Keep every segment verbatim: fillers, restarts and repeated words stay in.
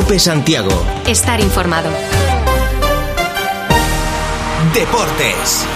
COPE Santiago. Estar informado. Deportes.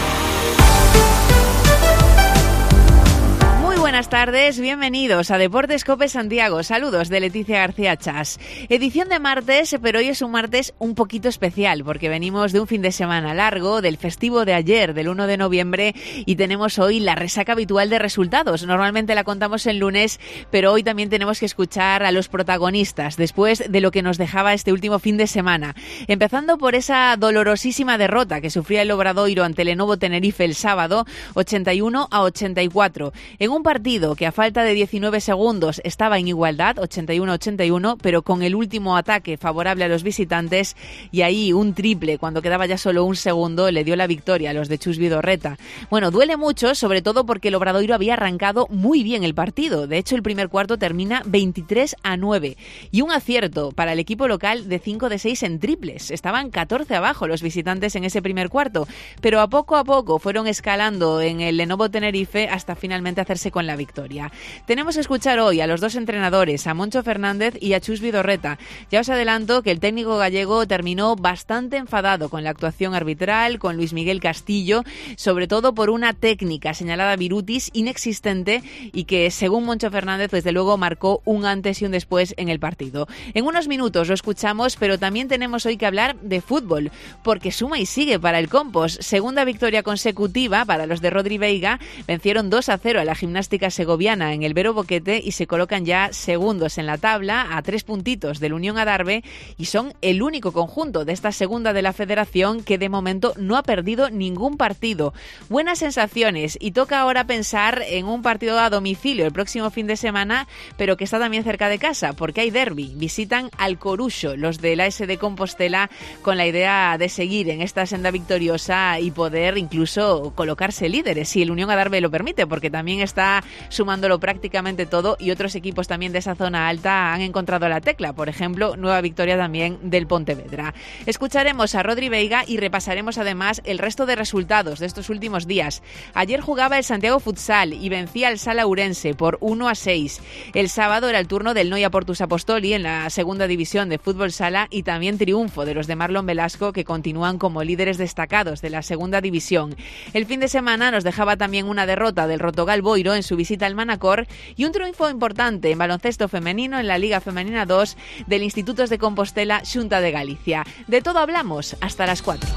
Buenas tardes, bienvenidos a Deportes COPE Santiago. Saludos de Leticia García Chas. Edición de martes, pero hoy es un martes un poquito especial porque venimos de un fin de semana largo, del festivo de ayer, del uno de noviembre, y tenemos hoy la resaca habitual de resultados. Normalmente la contamos el lunes, pero hoy también tenemos que escuchar a los protagonistas después de lo que nos dejaba este último fin de semana. Empezando por esa dolorosísima derrota que sufría el Obradoiro ante Lenovo Tenerife el sábado, ochenta y uno a ochenta y cuatro. En un partido que a falta de diecinueve segundos estaba en igualdad, ochenta y uno a ochenta y uno, pero con el último ataque favorable a los visitantes, y ahí un triple cuando quedaba ya solo un segundo le dio la victoria a los de Chus Vidorreta. Bueno, duele mucho, sobre todo porque el Obradoiro había arrancado muy bien el partido. De hecho, el primer cuarto termina veintitrés a nueve y un acierto para el equipo local de cinco de seis en triples. Estaban catorce abajo los visitantes en ese primer cuarto, pero a poco a poco fueron escalando en el Lenovo Tenerife hasta finalmente hacerse con la victoria. Tenemos que escuchar hoy a los dos entrenadores, a Moncho Fernández y a Chus Vidorreta. Ya os adelanto que el técnico gallego terminó bastante enfadado con la actuación arbitral, con Luis Miguel Castillo, sobre todo por una técnica señalada Virutis inexistente y que, según Moncho Fernández, desde luego marcó un antes y un después en el partido. En unos minutos lo escuchamos, pero también tenemos hoy que hablar de fútbol, porque suma y sigue para el Compos. Segunda victoria consecutiva para los de Rodri Veiga, vencieron dos a cero a la Gimnástica Segoviana en el Vero Boquete y se colocan ya segundos en la tabla a tres puntitos del Unión Adarve, y son el único conjunto de esta segunda de la Federación que de momento no ha perdido ningún partido. Buenas sensaciones, y toca ahora pensar en un partido a domicilio el próximo fin de semana, pero que está también cerca de casa porque hay derbi. Visitan al Coruxo los de la S D Compostela, con la idea de seguir en esta senda victoriosa y poder incluso colocarse líderes si el Unión Adarve lo permite, porque también está sumándolo prácticamente todo, y otros equipos también de esa zona alta han encontrado la tecla. Por ejemplo, nueva victoria también del Pontevedra. Escucharemos a Rodri Veiga y repasaremos además el resto de resultados de estos últimos días. Ayer jugaba el Santiago Futsal y vencía al Sala Ourense por uno a seis. El sábado era el turno del Noia Portus Apostoli en la segunda división de fútbol sala, y también triunfo de los de Marlon Velasco, que continúan como líderes destacados de la segunda división. El fin de semana nos dejaba también una derrota del Rotogal Boiro en su visita al Manacor, y un triunfo importante en baloncesto femenino en la Liga Femenina dos del Institutos de Compostela Xunta de Galicia. De todo hablamos hasta las cuatro.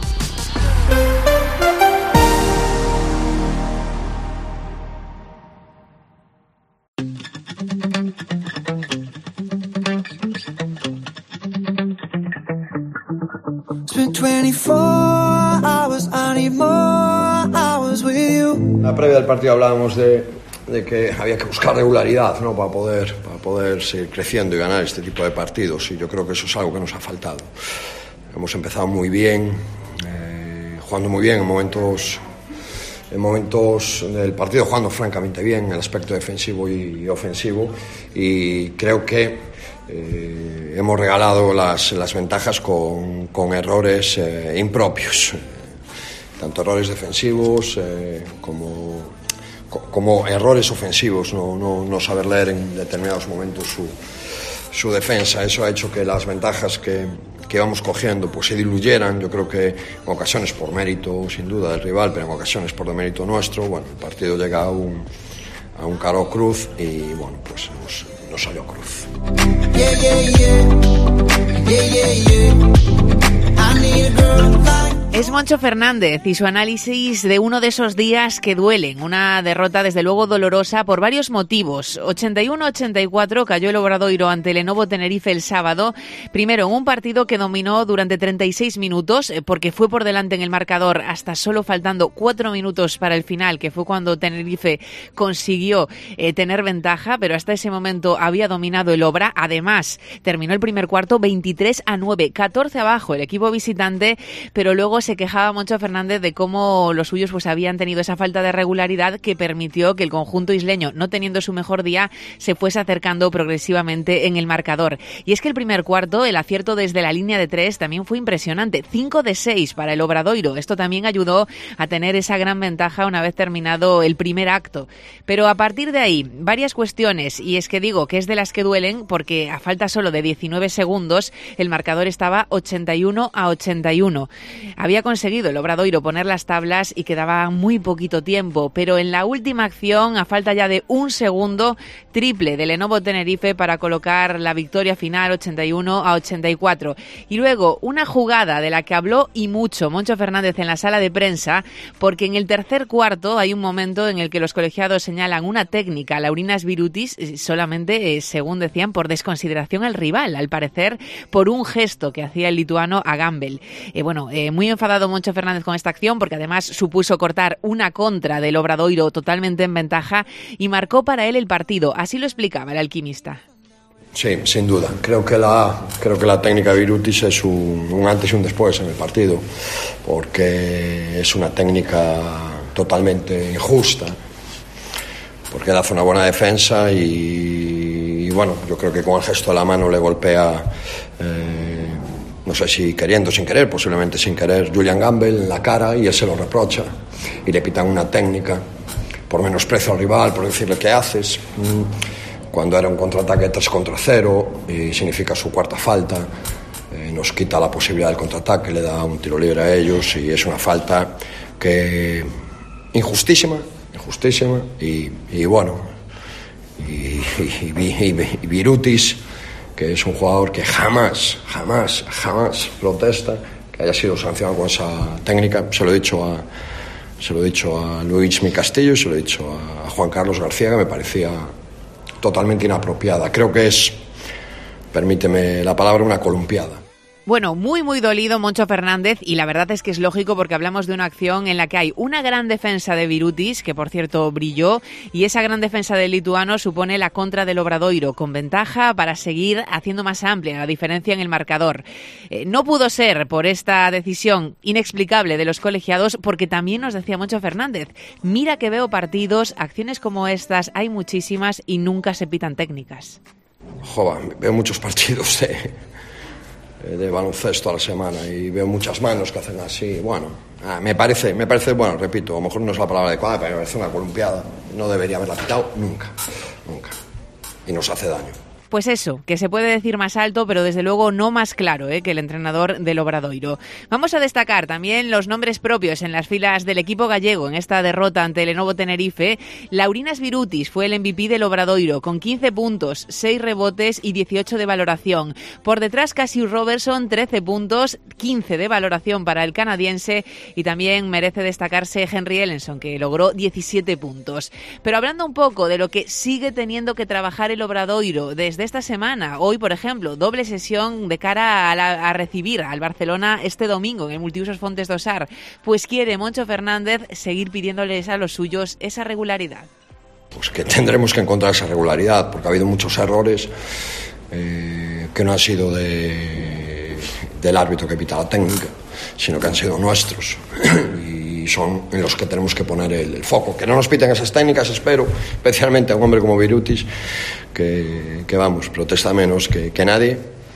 La previa del partido hablábamos de, de que había que buscar regularidad, ¿no? para poder para poder seguir creciendo y ganar este tipo de partidos, y yo creo que eso es algo que nos ha faltado. Hemos empezado muy bien, eh, jugando muy bien en momentos en momentos del partido, jugando francamente bien en el aspecto defensivo y ofensivo, y creo que Eh, hemos regalado las, las ventajas con, con errores eh, impropios, tanto errores defensivos eh, como, como errores ofensivos, no, no, no saber leer en determinados momentos su, su defensa. Eso ha hecho que las ventajas que, que vamos cogiendo pues se diluyeran. Yo creo que en ocasiones por mérito sin duda del rival, pero en ocasiones por demérito nuestro. Bueno, el partido llega a un, a un caro cruz y bueno, pues nos, nos salió cruz. Yeah, yeah, yeah. Yeah, yeah, yeah. I need a girl like Es Moncho Fernández y su análisis de uno de esos días que duelen. Una derrota desde luego dolorosa por varios motivos. ochenta y uno a ochenta y cuatro cayó el Obradoiro ante Lenovo Tenerife el sábado. Primero en un partido que dominó durante treinta y seis minutos, porque fue por delante en el marcador hasta solo faltando cuatro minutos para el final, que fue cuando Tenerife consiguió eh, tener ventaja, pero hasta ese momento había dominado el Obra. Además, terminó el primer cuarto veintitrés a nueve, catorce abajo el equipo visitante, pero luego se quejaba Moncho Fernández de cómo los suyos pues habían tenido esa falta de regularidad que permitió que el conjunto isleño, no teniendo su mejor día, se fuese acercando progresivamente en el marcador. Y es que el primer cuarto, el acierto desde la línea de tres también fue impresionante, cinco de seis para el Obradoiro. Esto también ayudó a tener esa gran ventaja una vez terminado el primer acto. Pero a partir de ahí, varias cuestiones, y es que digo que es de las que duelen porque a falta solo de diecinueve segundos el marcador estaba ochenta y uno a ochenta y uno. Había conseguido el Obradoiro poner las tablas y quedaba muy poquito tiempo, pero en la última acción, a falta ya de un segundo, triple de Lenovo Tenerife para colocar la victoria final ochenta y uno a ochenta y cuatro. Y luego una jugada de la que habló y mucho Moncho Fernández en la sala de prensa, porque en el tercer cuarto hay un momento en el que los colegiados señalan una técnica a Laurinas Birutis, solamente, eh, según decían, por desconsideración al rival, al parecer por un gesto que hacía el lituano a Gamble. Eh, bueno, eh, muy enfadado Moncho Fernández con esta acción, porque además supuso cortar una contra del Obradoiro totalmente en ventaja y marcó para él el partido. Así lo explicaba el alquimista. Sí, sin duda. Creo que la, creo que la técnica de Birutis es un, un antes y un después en el partido, porque es una técnica totalmente injusta, porque él hace una buena defensa y, y bueno, yo creo que con el gesto de la mano le golpea, eh, no sé si queriendo o sin querer, posiblemente sin querer, Julian Gamble en la cara, y él se lo reprocha y le pitan una técnica por menosprecio al rival, por decirle qué haces, cuando era un contraataque tres contra cero y significa su cuarta falta. Eh, nos quita la posibilidad del contraataque, le da un tiro libre a ellos y es una falta que injustísima, injustísima y, y bueno, y, y, y, y Birutis, que es un jugador que jamás, jamás, jamás protesta que haya sido sancionado con esa técnica. Se lo he dicho a, se lo he dicho a Luis Mi Castillo y se lo he dicho a Juan Carlos García, que me parecía totalmente inapropiada. Creo que es, permíteme la palabra, una columpiada. Bueno, muy muy dolido Moncho Fernández, y la verdad es que es lógico porque hablamos de una acción en la que hay una gran defensa de Birutis, que por cierto brilló, y esa gran defensa del lituano supone la contra del Obradoiro, con ventaja para seguir haciendo más amplia la diferencia en el marcador. Eh, no pudo ser por esta decisión inexplicable de los colegiados, porque también nos decía Moncho Fernández, mira que veo partidos, acciones como estas hay muchísimas y nunca se pitan técnicas. Joder, veo muchos partidos de... de baloncesto a la semana y veo muchas manos que hacen así. Bueno, ah, me parece, me parece, bueno, repito, a lo mejor no es la palabra adecuada, pero me parece una columpiada. No debería haberla pitado nunca, nunca. Y nos hace daño. Pues eso, que se puede decir más alto, pero desde luego no más claro ¿eh? que el entrenador del Obradoiro. Vamos a destacar también los nombres propios en las filas del equipo gallego en esta derrota ante el Lenovo Tenerife. Laurinas Birutis fue el M V P del Obradoiro, con quince puntos, seis rebotes y dieciocho de valoración. Por detrás, Cassius Robertson, trece puntos, quince de valoración para el canadiense, y también merece destacarse Henry Ellenson, que logró diecisiete puntos. Pero hablando un poco de lo que sigue teniendo que trabajar el Obradoiro desde esta semana, hoy por ejemplo, doble sesión de cara a, la, a recibir al Barcelona este domingo en el Multiusos Fontes do Sar, pues quiere Moncho Fernández seguir pidiéndoles a los suyos esa regularidad. Pues que tendremos que encontrar esa regularidad, porque ha habido muchos errores eh, que no han sido de, del árbitro que pita la técnica, sino que han sido nuestros y son en los que tenemos que poner el, el foco. Que no nos piten esas técnicas, espero, especialmente a un hombre como Birutis, que, que vamos, protesta menos que, que nadie,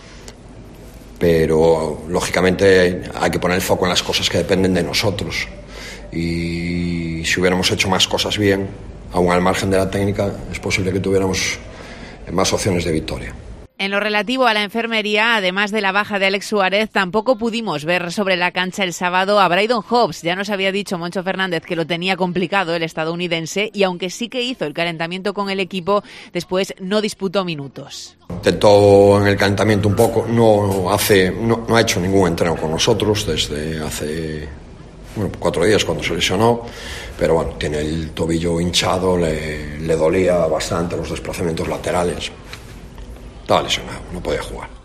pero lógicamente hay que poner el foco en las cosas que dependen de nosotros, y si hubiéramos hecho más cosas bien, aún al margen de la técnica, es posible que tuviéramos más opciones de victoria. En lo relativo a la enfermería, además de la baja de Alex Suárez, tampoco pudimos ver sobre la cancha el sábado a Brydon Hobbs. Ya nos había dicho Moncho Fernández que lo tenía complicado el estadounidense, y aunque sí que hizo el calentamiento con el equipo, después no disputó minutos. Intentó en el calentamiento un poco, no, hace, no, no ha hecho ningún entreno con nosotros desde hace bueno, cuatro días cuando se lesionó, pero bueno, tiene el tobillo hinchado, le, le dolía bastante los desplazamientos laterales. Estaba lesionado, no podía jugar.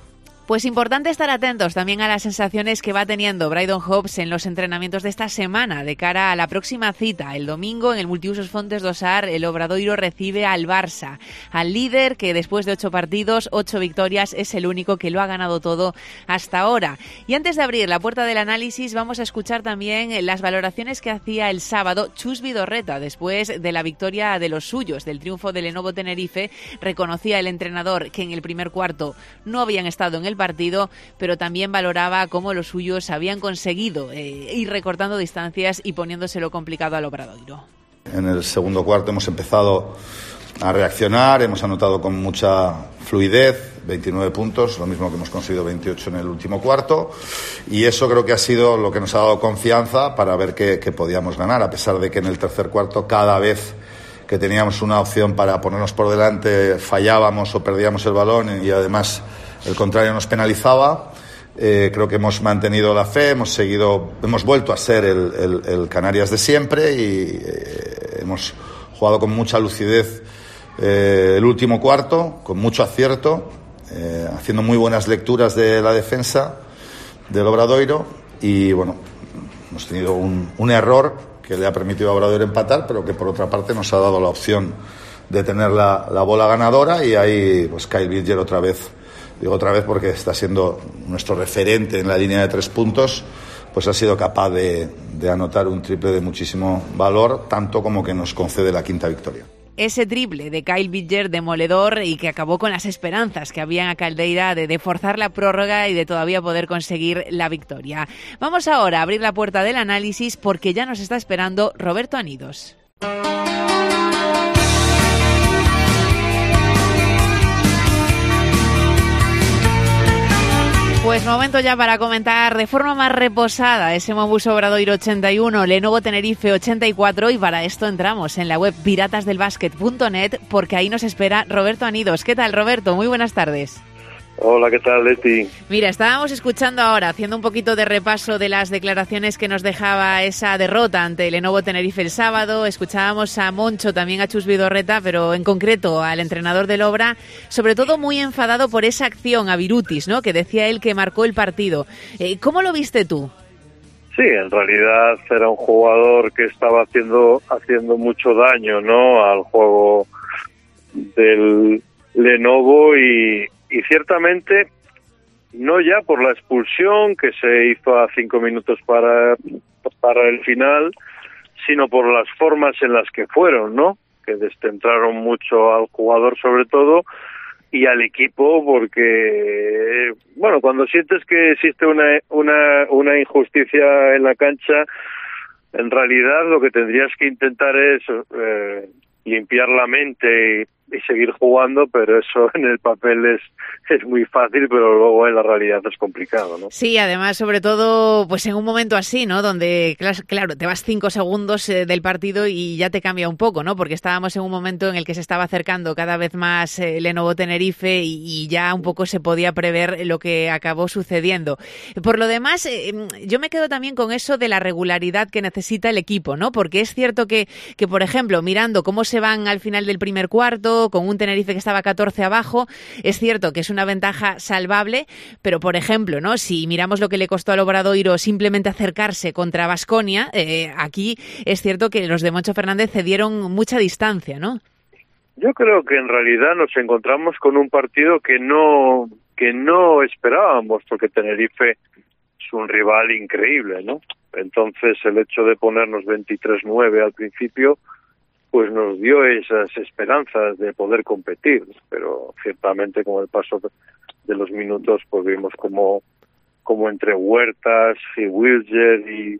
Pues importante estar atentos también a las sensaciones que va teniendo Brydon Hobbs en los entrenamientos de esta semana de cara a la próxima cita. El domingo en el Multiusos Fontes do Sar el Obradoiro recibe al Barça, al líder que después de ocho partidos, ocho victorias, es el único que lo ha ganado todo hasta ahora. Y antes de abrir la puerta del análisis vamos a escuchar también las valoraciones que hacía el sábado Chus Vidorreta después de la victoria de los suyos, del triunfo del Lenovo Tenerife. Reconocía el entrenador que en el primer cuarto no habían estado en el partido, pero también valoraba cómo los suyos habían conseguido eh, ir recortando distancias y poniéndoselo complicado al Obradoiro. En el segundo cuarto hemos empezado a reaccionar, hemos anotado con mucha fluidez, veintinueve puntos, lo mismo que hemos conseguido veintiocho en el último cuarto, y eso creo que ha sido lo que nos ha dado confianza para ver que, que podíamos ganar, a pesar de que en el tercer cuarto cada vez que teníamos una opción para ponernos por delante fallábamos o perdíamos el balón y además el contrario nos penalizaba. Eh, creo que hemos mantenido la fe, hemos seguido, hemos vuelto a ser el, el, el Canarias de siempre y eh, hemos jugado con mucha lucidez eh, el último cuarto, con mucho acierto, eh, haciendo muy buenas lecturas de la defensa del Obradoiro y bueno, hemos tenido un, un error que le ha permitido a Obradoiro empatar, pero que por otra parte nos ha dado la opción de tener la, la bola ganadora y ahí pues Kyle Bilger otra vez. Digo otra vez porque está siendo nuestro referente en la línea de tres puntos, pues ha sido capaz de, de anotar un triple de muchísimo valor, tanto como que nos concede la quinta victoria. Ese triple de Kyle Bilger demoledor y que acabó con las esperanzas que había en a Caldeira de, de forzar la prórroga y de todavía poder conseguir la victoria. Vamos ahora a abrir la puerta del análisis porque ya nos está esperando Roberto Anidos. Pues momento ya para comentar de forma más reposada ese Mobus Obradoiro ochenta y uno, Lenovo Tenerife ochenta y cuatro, y para esto entramos en la web piratas del básquet punto net porque ahí nos espera Roberto Anidos. ¿Qué tal, Roberto? Muy buenas tardes. Hola, ¿qué tal, Leti? Mira, estábamos escuchando ahora, haciendo un poquito de repaso de las declaraciones que nos dejaba esa derrota ante el Lenovo Tenerife el sábado. Escuchábamos a Moncho, también a Chus Vidorreta, pero en concreto al entrenador del Obra, sobre todo muy enfadado por esa acción a Birutis, ¿no? Que decía él que marcó el partido. Eh, ¿Cómo lo viste tú? Sí, en realidad era un jugador que estaba haciendo haciendo mucho daño, ¿no? Al juego del Lenovo y Y ciertamente, no ya por la expulsión que se hizo a cinco minutos para, para el final, sino por las formas en las que fueron, ¿no? Que descentraron mucho al jugador sobre todo y al equipo porque, bueno, cuando sientes que existe una, una, una injusticia en la cancha, en realidad lo que tendrías que intentar es eh, limpiar la mente y y seguir jugando, pero eso en el papel es es muy fácil, pero luego en la realidad es complicado, ¿no? Sí, además, sobre todo, pues en un momento así, ¿no? Donde, claro, te vas cinco segundos eh, del partido y ya te cambia un poco, ¿no? Porque estábamos en un momento en el que se estaba acercando cada vez más eh, Lenovo Tenerife y, y ya un poco se podía prever lo que acabó sucediendo. Por lo demás, eh, yo me quedo también con eso de la regularidad que necesita el equipo, ¿no? Porque es cierto que, que, por ejemplo, mirando cómo se van al final del primer cuarto, con un Tenerife que estaba catorce abajo, es cierto que es una ventaja salvable, pero por ejemplo, ¿no? Si miramos lo que le costó al Obradoiro simplemente acercarse contra Baskonia, eh, aquí es cierto que los de Moncho Fernández cedieron mucha distancia, ¿no? Yo creo que en realidad nos encontramos con un partido que no que no esperábamos, porque Tenerife es un rival increíble, ¿no? Entonces el hecho de ponernos veintitrés nueve al principio pues nos dio esas esperanzas de poder competir, pero ciertamente con el paso de los minutos pues vimos como, como entre Huertas y Wilger y,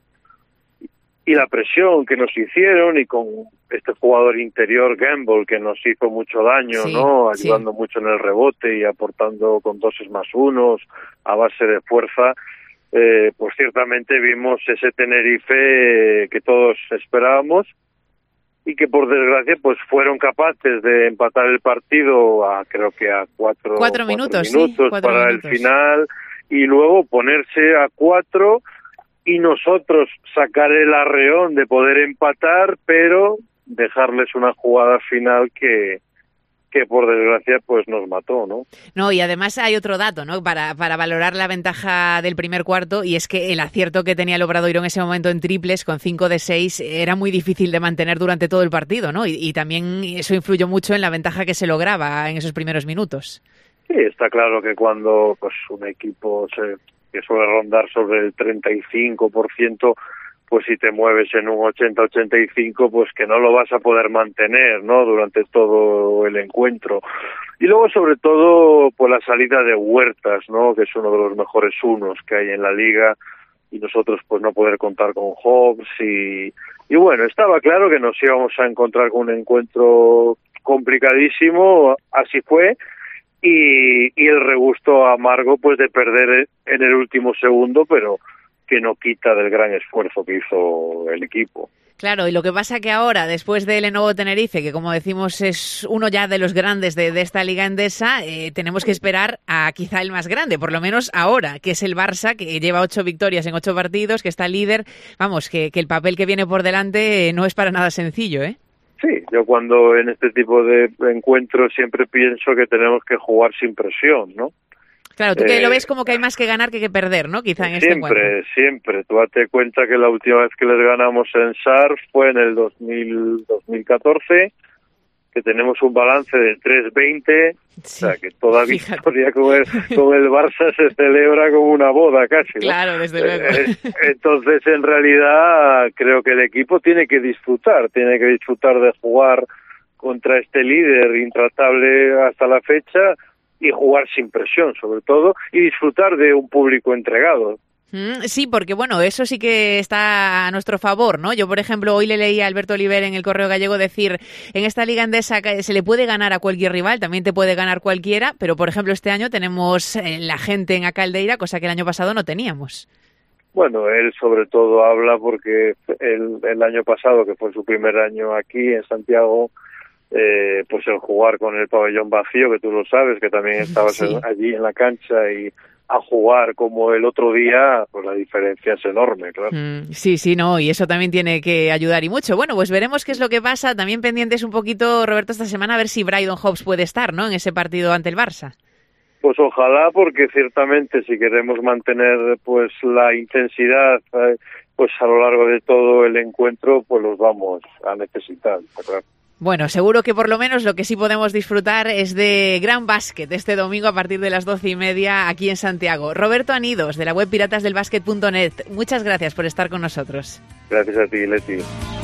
y la presión que nos hicieron y con este jugador interior Gamble que nos hizo mucho daño, sí, ¿no? Ayudando sí. mucho en el rebote y aportando con doses más unos a base de fuerza, eh, pues ciertamente vimos ese Tenerife que todos esperábamos y que por desgracia pues fueron capaces de empatar el partido a creo que a cuatro, cuatro minutos, cuatro minutos sí, cuatro para minutos. el final y luego ponerse a cuatro y nosotros sacar el arreón de poder empatar, pero dejarles una jugada final que que por desgracia pues nos mató, ¿no? No, y además hay otro dato, ¿no? Para, para valorar la ventaja del primer cuarto, y es que el acierto que tenía el Obradoiro en ese momento en triples, con cinco de seis, era muy difícil de mantener durante todo el partido, ¿no? Y, y también eso influyó mucho en la ventaja que se lograba en esos primeros minutos. Sí, está claro que cuando pues un equipo se, que suele rondar sobre el treinta y cinco por ciento, pues si te mueves en un ochenta ochenta y cinco, pues que no lo vas a poder mantener, ¿no? Durante todo el encuentro. Y luego, sobre todo, pues la salida de Huertas, ¿no? Que es uno de los mejores unos que hay en la liga, y nosotros pues no poder contar con Hobbs, y, y bueno, estaba claro que nos íbamos a encontrar con un encuentro complicadísimo, así fue, y, y el regusto amargo pues de perder en el último segundo, pero que no quita del gran esfuerzo que hizo el equipo. Claro, y lo que pasa que ahora, después del Lenovo Tenerife, que como decimos es uno ya de los grandes de, de esta Liga Endesa, eh, tenemos que esperar a quizá el más grande, por lo menos ahora, que es el Barça, que lleva ocho victorias en ocho partidos, que está líder. Vamos, que, que el papel que viene por delante eh, no es para nada sencillo, ¿eh? Sí, yo cuando en este tipo de encuentros siempre pienso que tenemos que jugar sin presión, ¿no? Claro, tú que eh, lo ves como que hay más que ganar que que perder, ¿no? Quizá en este encuentro. Siempre, siempre. Tú date cuenta que la última vez que les ganamos en S A R fue en el dos mil catorce, que tenemos un balance de tres veinte, sí, o sea que toda fíjate. victoria con el, con el Barça se celebra como una boda casi, ¿no? Claro, desde luego. Eh, entonces, en realidad, creo que el equipo tiene que disfrutar, tiene que disfrutar de jugar contra este líder intratable hasta la fecha, y jugar sin presión, sobre todo, y disfrutar de un público entregado. Sí, porque bueno, eso sí que está a nuestro favor, ¿no? Yo, por ejemplo, hoy le leí a Alberto Oliver en el Correo Gallego decir, en esta Liga Endesa se le puede ganar a cualquier rival, también te puede ganar cualquiera, pero por ejemplo este año tenemos la gente en A Caldeira, cosa que el año pasado no teníamos. Bueno, él sobre todo habla porque el, el año pasado, que fue su primer año aquí en Santiago, Eh, pues el jugar con el pabellón vacío, que tú lo sabes, que también estabas sí. allí en la cancha, y a jugar como el otro día, pues la diferencia es enorme, claro. Mm, sí, sí, no, y eso también tiene que ayudar y mucho. Bueno, pues veremos qué es lo que pasa. También pendientes un poquito, Roberto, esta semana, a ver si Brydon Hobbs puede estar, ¿no?, en ese partido ante el Barça. Pues ojalá, porque ciertamente si queremos mantener pues la intensidad eh, pues a lo largo de todo el encuentro, pues los vamos a necesitar, claro. Bueno, seguro que por lo menos lo que sí podemos disfrutar es de gran básquet este domingo a partir de las doce y media aquí en Santiago. Roberto Anidos, de la web piratas del básquet punto net, muchas gracias por estar con nosotros. Gracias a ti, Leti.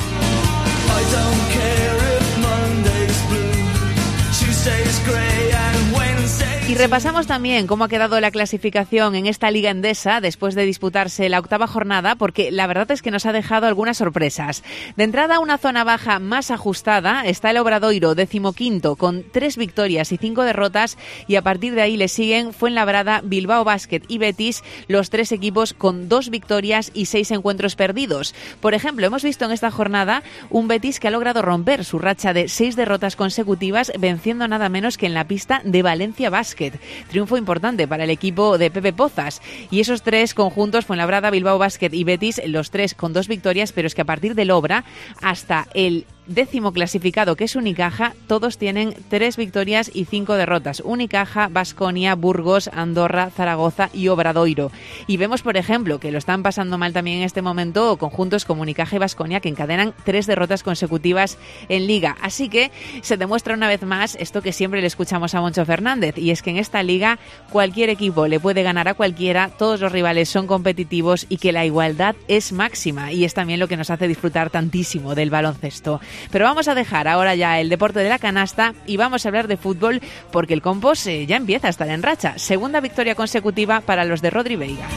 Y repasamos también cómo ha quedado la clasificación en esta Liga Endesa después de disputarse la octava jornada, porque la verdad es que nos ha dejado algunas sorpresas. De entrada, una zona baja más ajustada está el Obradoiro, decimoquinto, con tres victorias y cinco derrotas, y a partir de ahí le siguen Fuenlabrada, Bilbao Basket y Betis, los tres equipos con dos victorias y seis encuentros perdidos. Por ejemplo, hemos visto en esta jornada un Betis que ha logrado romper su racha de seis derrotas consecutivas, venciendo nada menos que en la pista de Valencia Basket. Triunfo importante para el equipo de Pepe Pozas. Y esos tres conjuntos, Fuenlabrada, Bilbao Basket y Betis, los tres con dos victorias, pero es que a partir del Obra hasta el décimo clasificado, que es Unicaja, todos tienen tres victorias y cinco derrotas. Unicaja, Baskonia, Burgos, Andorra, Zaragoza y Obradoiro. Y vemos, por ejemplo, que lo están pasando mal también en este momento conjuntos como Unicaja y Baskonia, que encadenan tres derrotas consecutivas en Liga. Así que se demuestra una vez más esto que siempre le escuchamos a Moncho Fernández, y es que en esta Liga cualquier equipo le puede ganar a cualquiera, todos los rivales son competitivos y que la igualdad es máxima, y es también lo que nos hace disfrutar tantísimo del baloncesto. Pero vamos a dejar ahora ya el deporte de la canasta y vamos a hablar de fútbol, porque el Compos eh, ya empieza a estar en racha. Segunda victoria consecutiva para los de Rodri Veiga.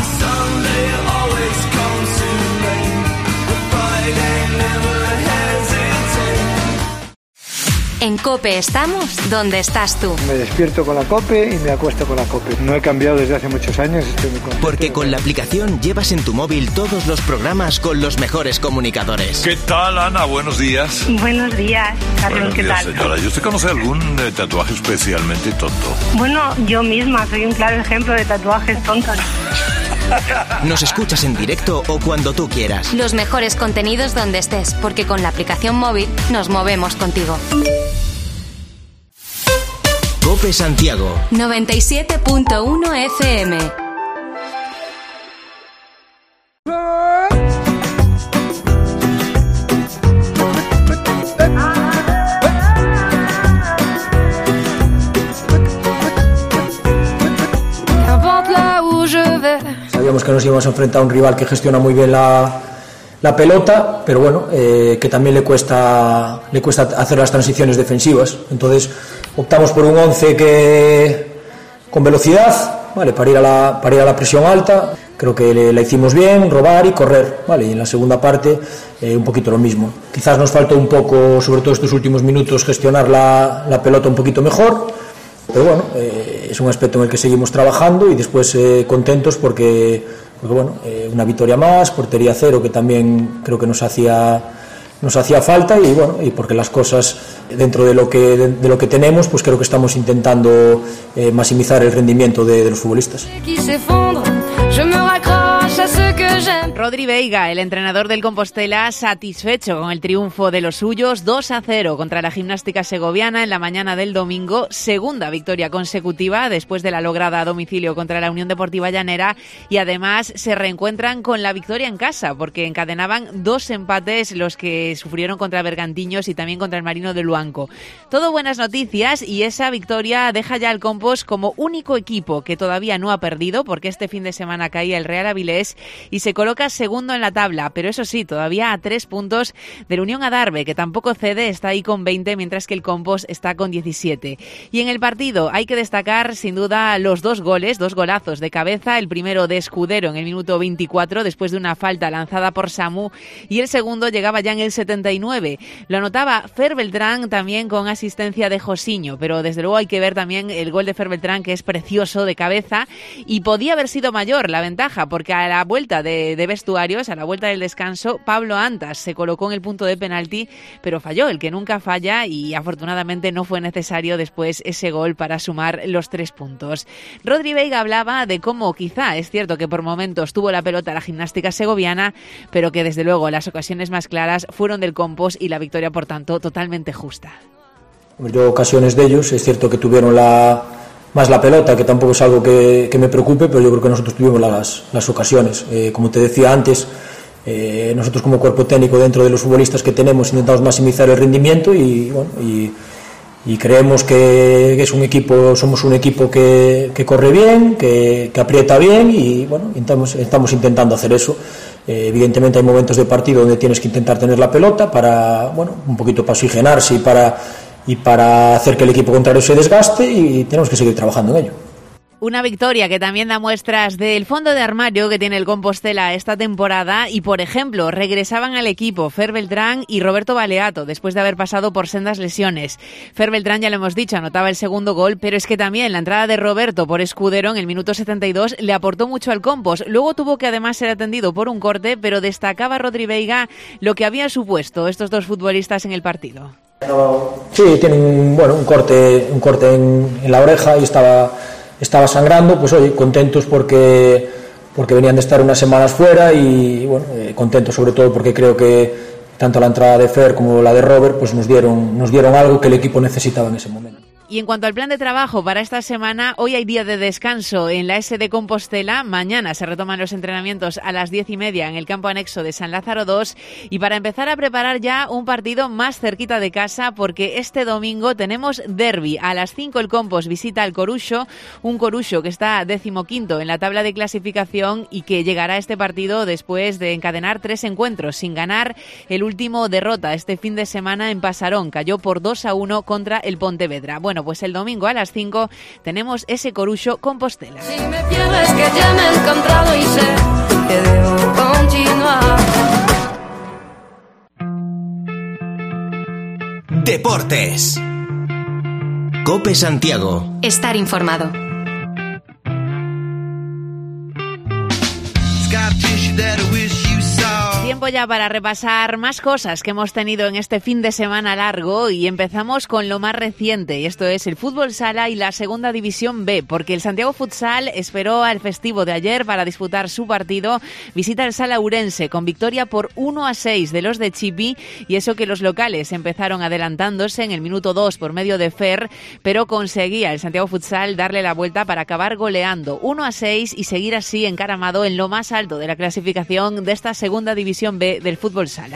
En COPE estamos donde estás tú. Me despierto con la COPE y me acuesto con la COPE. No he cambiado desde hace muchos años. Estoy muy contento. Porque con la aplicación llevas en tu móvil todos los programas con los mejores comunicadores. ¿Qué tal, Ana? Buenos días. Buenos días, Carlos. Buenos ¿Qué días, tal? señora. ¿Y usted conoce algún eh, tatuaje especialmente tonto? Bueno, yo misma soy un claro ejemplo de tatuajes tontos. Nos escuchas en directo o cuando tú quieras. Los mejores contenidos donde estés, porque con la aplicación móvil nos movemos contigo. COPE Santiago. noventa y siete punto uno F M. Sabíamos que nos íbamos a enfrentar a un rival que gestiona muy bien la, la pelota, pero bueno, eh, que también le cuesta, le cuesta hacer las transiciones defensivas. Entonces optamos por un once que con velocidad, vale, para ir a la, para ir a la presión alta. Creo que le, la hicimos bien, robar y correr, vale. Y en la segunda parte eh, un poquito lo mismo. Quizás nos faltó un poco, sobre todo estos últimos minutos, gestionar la, la pelota un poquito mejor. Pero bueno, eh, es un aspecto en el que seguimos trabajando y después eh, contentos porque, porque bueno, eh, una victoria más, portería cero, que también creo que nos hacía nos hacía falta, y bueno, y porque las cosas dentro de lo que de, de lo que tenemos, pues creo que estamos intentando eh, maximizar el rendimiento de, de los futbolistas. Rodri Veiga, el entrenador del Compostela, satisfecho con el triunfo de los suyos, dos a cero contra la Gimnástica Segoviana en la mañana del domingo, segunda victoria consecutiva después de la lograda a domicilio contra la Unión Deportiva Llanera, y además se reencuentran con la victoria en casa porque encadenaban dos empates los que sufrieron contra Bergantiños y también contra el Marino de Luanco. Todo buenas noticias, y esa victoria deja ya al Compos como único equipo que todavía no ha perdido, porque este fin de semana caía el Real Avilés y se coloca segundo en la tabla, pero eso sí, todavía a tres puntos del Unión Adarve, que tampoco cede, está ahí con veinte, mientras que el Compos está con diecisiete. Y en el partido hay que destacar sin duda los dos goles, dos golazos de cabeza, el primero de Escudero en el minuto veinticuatro después de una falta lanzada por Samu, y el segundo llegaba ya en el setenta y nueve. Lo anotaba Fer Beltrán también con asistencia de Josiño, pero desde luego hay que ver también el gol de Fer Beltrán, que es precioso de cabeza, y podía haber sido mayor la ventaja, porque a la vuelta de, de vestuarios, a la vuelta del descanso, Pablo Antas se colocó en el punto de penalti, pero falló, el que nunca falla, y afortunadamente no fue necesario después ese gol para sumar los tres puntos. Rodri Veiga hablaba de cómo quizá es cierto que por momentos tuvo la pelota la Gimnástica Segoviana, pero que desde luego las ocasiones más claras fueron del Compos y la victoria, por tanto, totalmente justa. Yo ocasiones de ellos, es cierto que tuvieron la más la pelota, que tampoco es algo que, que me preocupe, pero yo creo que nosotros tuvimos las, las ocasiones. Eh, como te decía antes, eh, nosotros como cuerpo técnico, dentro de los futbolistas que tenemos, intentamos maximizar el rendimiento y, bueno, y, y creemos que, que es un equipo, somos un equipo que, que corre bien, que, que aprieta bien, y bueno, estamos, estamos intentando hacer eso. Eh, evidentemente hay momentos de partido donde tienes que intentar tener la pelota para, bueno, un poquito para oxigenarse y para y para hacer que el equipo contrario se desgaste, y tenemos que seguir trabajando en ello. Una victoria que también da muestras del fondo de armario que tiene el Compostela esta temporada, y por ejemplo regresaban al equipo Fer Beltrán y Roberto Baleato después de haber pasado por sendas lesiones. Fer Beltrán, ya lo hemos dicho, anotaba el segundo gol, pero es que también la entrada de Roberto por Escudero en el minuto setenta y dos le aportó mucho al Compos. Luego tuvo que además ser atendido por un corte, pero destacaba Rodri Veiga lo que había supuesto estos dos futbolistas en el partido. Sí, tiene un, bueno, un corte, un corte en, en la oreja y estaba, estaba sangrando. Pues oye, contentos porque, porque venían de estar unas semanas fuera, y bueno, eh, contentos sobre todo porque creo que tanto la entrada de Fer como la de Robert pues nos dieron, nos dieron algo que el equipo necesitaba en ese momento. Y en cuanto al plan de trabajo para esta semana, hoy hay día de descanso en la S de Compostela. Mañana se retoman los entrenamientos a las diez y media en el campo anexo de San Lázaro dos. Y para empezar a preparar ya un partido más cerquita de casa, porque este domingo tenemos derbi. A las cinco el Compos visita al Coruxo, un Coruxo que está decimoquinto en la tabla de clasificación y que llegará a este partido después de encadenar tres encuentros sin ganar. El último derrota este fin de semana en Pasarón, cayó por dos a uno contra el Pontevedra. Bueno, pues el domingo a las cinco tenemos ese Coruxo Compostela. Si me pierdes, que ya me he encontrado y sé que debo continuar. Deportes. COPE Santiago. Estar informado. cien Tiempo ya para repasar más cosas que hemos tenido en este fin de semana largo y empezamos con lo más reciente, y esto es el fútbol sala y la segunda división B, porque el Santiago Futsal esperó al festivo de ayer para disputar su partido. Visita el Sala Ourense con victoria por uno a seis de los de Chipi, y eso que los locales empezaron adelantándose en el minuto dos por medio de Fer, pero conseguía el Santiago Futsal darle la vuelta para acabar goleando uno a seis y seguir así encaramado en lo más alto de la clasificación de esta segunda división B del fútbol sala.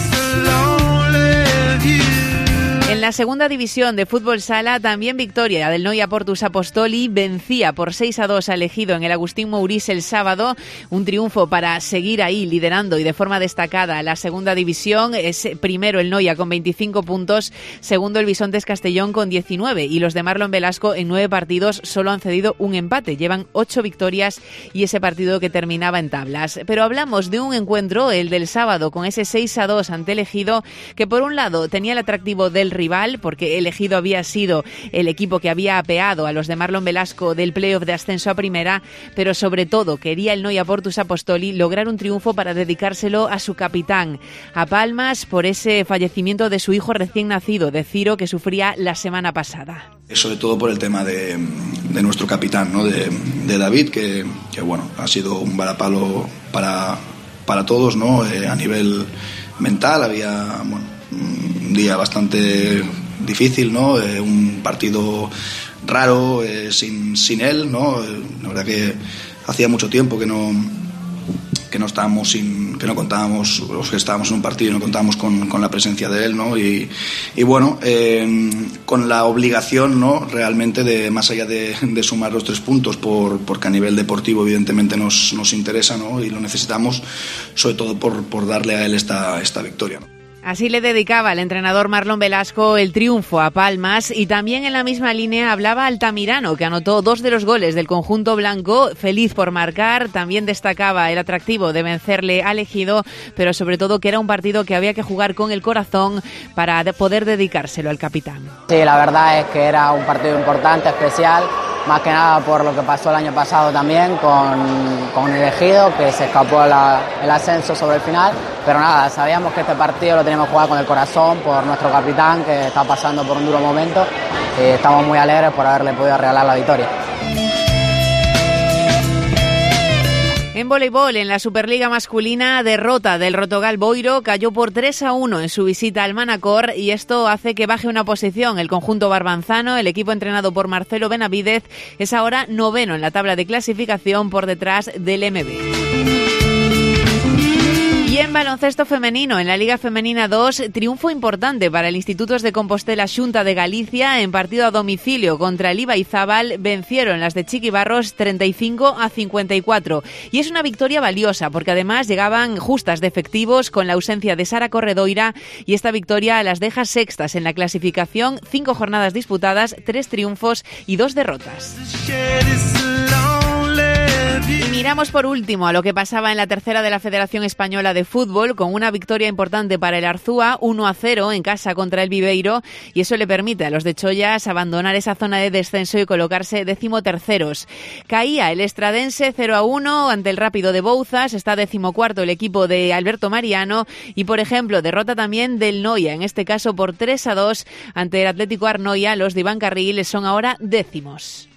En la segunda división de fútbol sala, también victoria del Noia Portus Apostoli, vencía por seis a dos al Ejido en el Agustín Mourís el sábado, un triunfo para seguir ahí liderando y de forma destacada la segunda división. Es primero el Noia con veinticinco puntos, segundo el Bisontes Castellón con diecinueve, y los de Marlon Velasco en nueve partidos solo han cedido un empate, llevan ocho victorias y ese partido que terminaba en tablas. Pero hablamos de un encuentro, el del sábado, con ese seis a dos ante el Ejido, que por un lado tenía el atractivo del rival, porque el Ejido había sido el equipo que había apeado a los de Marlon Velasco del playoff de ascenso a primera, pero sobre todo quería el Noia Portus Apostoli lograr un triunfo para dedicárselo a su capitán, a palmas por ese fallecimiento de su hijo recién nacido, de Ciro, que sufría la semana pasada. Sobre todo por el tema de, de nuestro capitán, ¿no? de, de David, que, que bueno, ha sido un varapalo para, para todos, ¿no? Eh, a nivel mental había, bueno, un día bastante difícil, ¿no? Eh, un partido raro, eh, sin, sin él, ¿no? Eh, la verdad que hacía mucho tiempo que no que no estábamos sin, que no contábamos, los que estábamos en un partido y no contábamos con, con la presencia de él, ¿no? Y, y bueno, eh, con la obligación, ¿no? Realmente de, más allá de, de sumar los tres puntos, por, porque a nivel deportivo evidentemente nos, nos interesa, ¿no? Y lo necesitamos, sobre todo por, por darle a él esta, esta victoria, ¿no? Así le dedicaba el entrenador Marlon Velasco el triunfo a palmas, y también en la misma línea hablaba Altamirano, que anotó dos de los goles del conjunto blanco, feliz por marcar. También destacaba el atractivo de vencerle al Ejido, pero sobre todo que era un partido que había que jugar con el corazón para poder dedicárselo al capitán. Sí, la verdad es que era un partido importante, especial, más que nada por lo que pasó el año pasado también con, con el Ejido, que se escapó la, el ascenso sobre el final, pero nada, sabíamos que este partido lo teníamos que jugar con el corazón por nuestro capitán, que está pasando por un duro momento, y estamos muy alegres por haberle podido regalar la victoria. En voleibol, en la Superliga masculina, derrota del Rotogal Boiro, cayó por tres a uno en su visita al Manacor, y esto hace que baje una posición el conjunto barbanzano. El equipo entrenado por Marcelo Benavidez es ahora noveno en la tabla de clasificación, por detrás del M B. Y en baloncesto femenino, en la Liga Femenina dos, triunfo importante para el Institutos de Compostela Xunta de Galicia en partido a domicilio contra el Ibaizábal. Vencieron las de Chiquibarros treinta y cinco a cincuenta y cuatro. Y es una victoria valiosa porque además llegaban justas de efectivos con la ausencia de Sara Corredoira, y esta victoria las deja sextas en la clasificación, cinco jornadas disputadas, tres triunfos y dos derrotas. Y miramos por último a lo que pasaba en la tercera de la Federación Española de Fútbol, con una victoria importante para el Arzúa, uno a cero en casa contra el Viveiro, y eso le permite a los de Chollas abandonar esa zona de descenso y colocarse decimoterceros. Caía el Estradense cero a uno ante el Rápido de Bouzas, está decimocuarto el equipo de Alberto Mariano, y por ejemplo derrota también del Noia, en este caso por tres a dos ante el Atlético Arnoia. Los de Iván Carril son ahora décimos.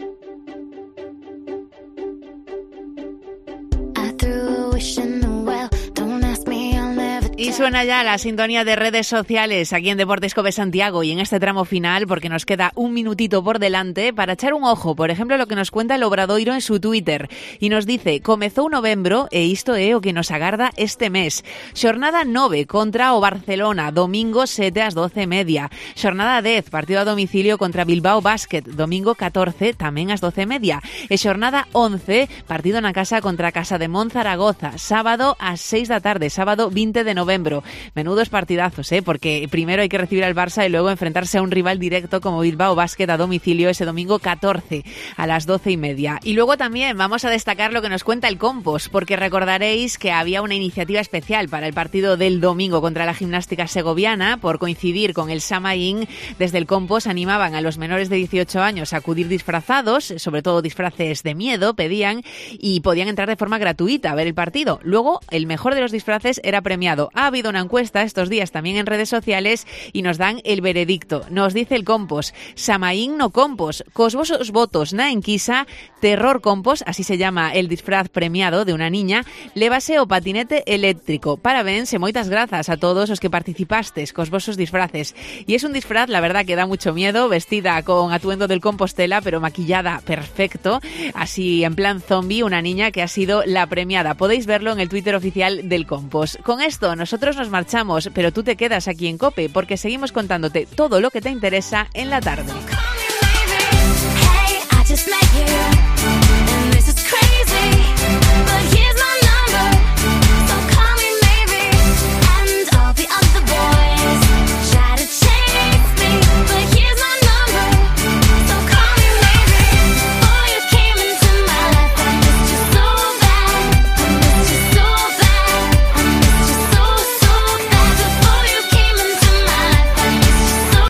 Y suena ya la sintonía de redes sociales aquí en Deportes Cope Santiago, y en este tramo final, porque nos queda un minutito por delante para echar un ojo, por ejemplo, lo que nos cuenta el Obradoiro en su Twitter, y nos dice: comezou novembro e isto é o que nos agarda este mes. Xornada nove contra o Barcelona, domingo sete ás doce e media. Xornada dez, partido a domicilio contra Bilbao Basket, domingo catorce, tamén ás doce e media. E xornada once, partido na casa contra Casa de Mon Zaragoza, sábado ás seis da tarde, sábado veinte de novembro. Wembro. Menudos partidazos, ¿eh? Porque primero hay que recibir al Barça y luego enfrentarse a un rival directo como Bilbao Basket a domicilio ese domingo catorce a las doce y media. Y luego también vamos a destacar lo que nos cuenta el Compos, porque recordaréis que había una iniciativa especial para el partido del domingo contra la Gimnástica Segoviana. Por coincidir con el Samaín, desde el Compos animaban a los menores de dieciocho años a acudir disfrazados, sobre todo disfraces de miedo, pedían, y podían entrar de forma gratuita a ver el partido. Luego, el mejor de los disfraces era premiado. Ha habido una encuesta estos días también en redes sociales y nos dan el veredicto. Nos dice el Compos: Samaín no Compos, cos vosos votos na enquisa, terror Compos, así se llama el disfraz premiado de una niña, levase o patinete eléctrico. Parabéns e moitas grazas a todos os que participastes cos vosos disfraces. Y es un disfraz, la verdad, que da mucho miedo, vestida con atuendo del Compostela, pero maquillada perfecto, así en plan zombie, una niña que ha sido la premiada. Podéis verlo en el Twitter oficial del Compos. Con esto nosotros nos marchamos, pero tú te quedas aquí en COPE porque seguimos contándote todo lo que te interesa en la tarde. Just met you.